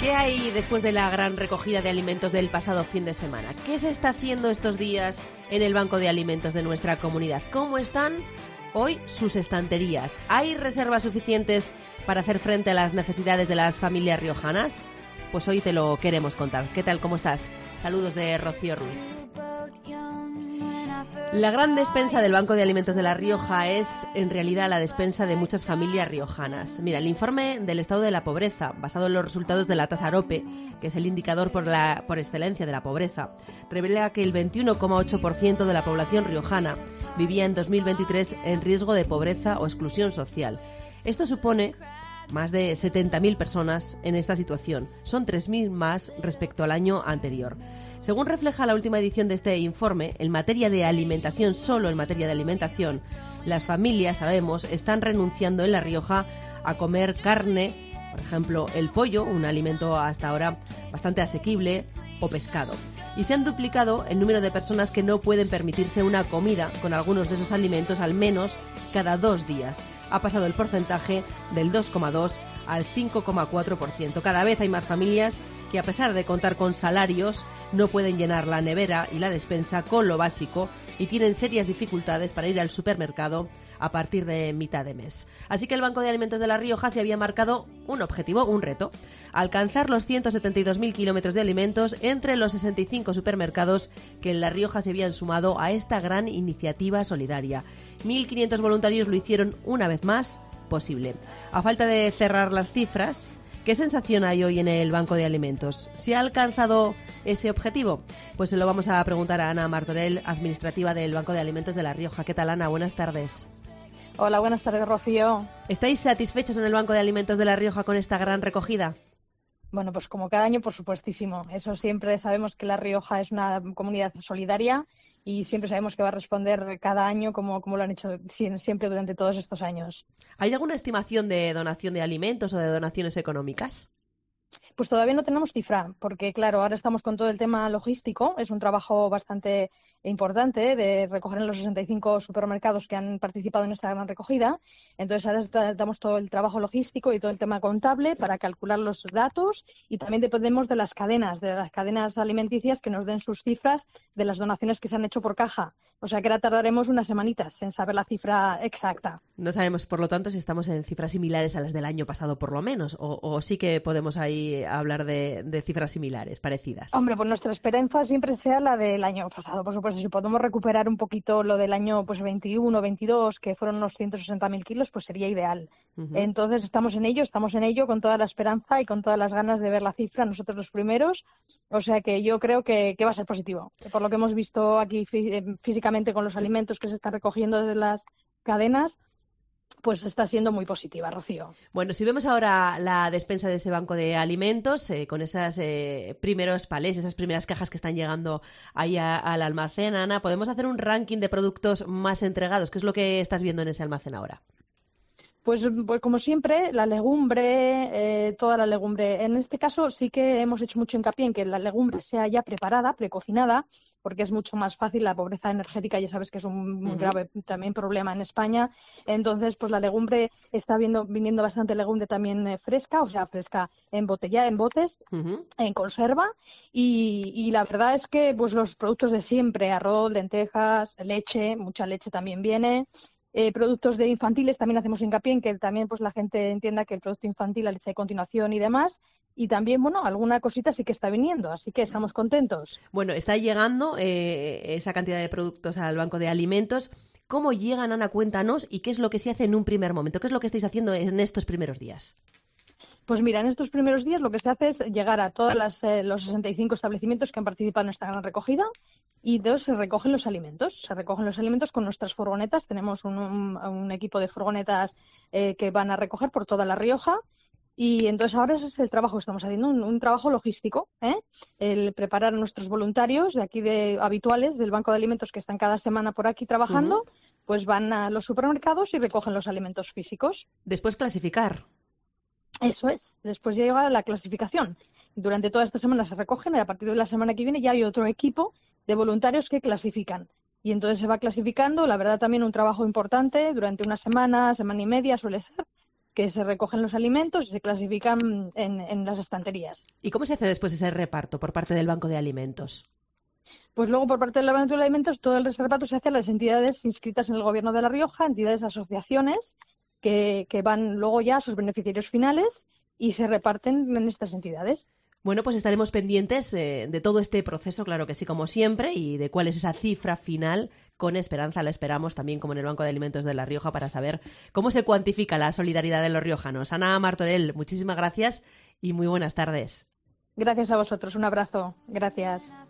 ¿Qué hay después de la gran recogida de alimentos del pasado fin de semana? ¿Qué se está haciendo estos días en el banco de alimentos de nuestra comunidad? ¿Cómo están hoy sus estanterías? ¿Hay reservas suficientes para hacer frente a las necesidades de las familias riojanas? Pues hoy te lo queremos contar. ¿Qué tal? ¿Cómo estás? Saludos de Rocío Ruiz. La gran despensa del Banco de Alimentos de La Rioja es, en realidad, la despensa de muchas familias riojanas. Mira, el informe del estado de la pobreza, basado en los resultados de la tasa AROPE, que es el indicador por excelencia de la pobreza, revela que el 21,8% de la población riojana vivía en 2023 en riesgo de pobreza o exclusión social. Esto supone más de 70.000 personas en esta situación. Son 3.000 más respecto al año anterior. Según refleja la última edición de este informe, en materia de alimentación, solo en materia de alimentación, las familias, sabemos, están renunciando en La Rioja a comer carne, por ejemplo, el pollo, un alimento hasta ahora bastante asequible, o pescado. Y se han duplicado el número de personas que no pueden permitirse una comida con algunos de esos alimentos al menos cada 2 días. Ha pasado el porcentaje del 2,2 al 5,4%. Cada vez hay más familias que, a pesar de contar con salarios, no pueden llenar la nevera y la despensa con lo básico y tienen serias dificultades para ir al supermercado a partir de mitad de mes. Así que el Banco de Alimentos de La Rioja se había marcado un objetivo, un reto: alcanzar los 172.000 kilómetros de alimentos entre los 65 supermercados que en La Rioja se habían sumado a esta gran iniciativa solidaria. 1.500 voluntarios lo hicieron una vez más posible. A falta de cerrar las cifras, ¿qué sensación hay hoy en el Banco de Alimentos? ¿Se ha alcanzado ese objetivo? Pues se lo vamos a preguntar a Ana Martorell, administrativa del Banco de Alimentos de La Rioja. ¿Qué tal, Ana? Buenas tardes. Hola, buenas tardes, Rocío. ¿Estáis satisfechos en el Banco de Alimentos de La Rioja con esta gran recogida? Bueno, pues como cada año, por supuestísimo. Eso siempre sabemos que La Rioja es una comunidad solidaria y siempre sabemos que va a responder cada año como lo han hecho siempre durante todos estos años. ¿Hay alguna estimación de donación de alimentos o de donaciones económicas? Pues todavía no tenemos cifra, porque claro, ahora estamos con todo el tema logístico. Es un trabajo bastante importante de recoger en los 65 supermercados que han participado en esta gran recogida. Entonces ahora damos todo el trabajo logístico y todo el tema contable para calcular los datos, y también dependemos de las cadenas alimenticias que nos den sus cifras de las donaciones que se han hecho por caja. O sea que ahora tardaremos unas semanitas en saber la cifra exacta. No sabemos, por lo tanto, si estamos en cifras similares a las del año pasado, por lo menos, o sí que podemos ahí hablar de cifras similares, parecidas. Hombre, pues nuestra esperanza siempre sea la del año pasado, por supuesto. Si podemos recuperar un poquito lo del año 21, 22, que fueron unos 160.000 kilos, pues sería ideal. Uh-huh. Entonces estamos en ello con toda la esperanza y con todas las ganas de ver la cifra, nosotros los primeros. O sea que yo creo que va a ser positivo. Por lo que hemos visto aquí físicamente con los alimentos que se están recogiendo desde las cadenas, pues está siendo muy positiva, Rocío. Bueno, si vemos ahora la despensa de ese banco de alimentos, con esos primeros palés, esas primeras cajas que están llegando ahí al almacén, Ana, ¿podemos hacer un ranking de productos más entregados? ¿Qué es lo que estás viendo en ese almacén ahora? Pues como siempre, la legumbre, toda la legumbre. En este caso sí que hemos hecho mucho hincapié en que la legumbre sea ya preparada, precocinada, porque es mucho más fácil. La pobreza energética ya sabes que es un muy grave también problema en España. Entonces, pues la legumbre está viniendo bastante legumbre también fresca, o sea, fresca embotellada, en botes, en conserva. Y la verdad es que pues los productos de siempre, arroz, lentejas, leche, mucha leche también viene. Productos de infantiles también hacemos hincapié en que también pues la gente entienda que el producto infantil, la leche de continuación y demás, y también, bueno, alguna cosita sí que está viniendo, así que estamos contentos. Bueno, está llegando esa cantidad de productos al banco de alimentos. ¿Cómo llegan, Ana? Cuéntanos, y qué es lo que se hace en un primer momento, qué es lo que estáis haciendo en estos primeros días. Pues mira, en estos primeros días lo que se hace es llegar a todos los 65 establecimientos que han participado en esta gran recogida, y se recogen los alimentos. Se recogen los alimentos con nuestras furgonetas. Tenemos un equipo de furgonetas que van a recoger por toda La Rioja. Y entonces ahora ese es el trabajo que estamos haciendo, un trabajo logístico, el preparar a nuestros voluntarios de aquí habituales del Banco de Alimentos que están cada semana por aquí trabajando, pues van a los supermercados y recogen los alimentos físicos. Después clasificar. Eso es, después ya llega la clasificación. Durante toda esta semana se recogen y a partir de la semana que viene ya hay otro equipo de voluntarios que clasifican. Y entonces se va clasificando, la verdad también un trabajo importante durante una semana, semana y media suele ser, que se recogen los alimentos y se clasifican en las estanterías. ¿Y cómo se hace después ese reparto por parte del Banco de Alimentos? Pues luego, por parte del Banco de Alimentos, todo el reparto se hace a las entidades inscritas en el Gobierno de La Rioja, entidades, asociaciones, que van luego ya a sus beneficiarios finales y se reparten en estas entidades. Bueno, pues estaremos pendientes de todo este proceso, claro que sí, como siempre, y de cuál es esa cifra final. Con esperanza la esperamos también, como en el Banco de Alimentos de La Rioja, para saber cómo se cuantifica la solidaridad de los riojanos. Ana Martorell, muchísimas gracias y muy buenas tardes. Gracias a vosotros. Un abrazo. Gracias.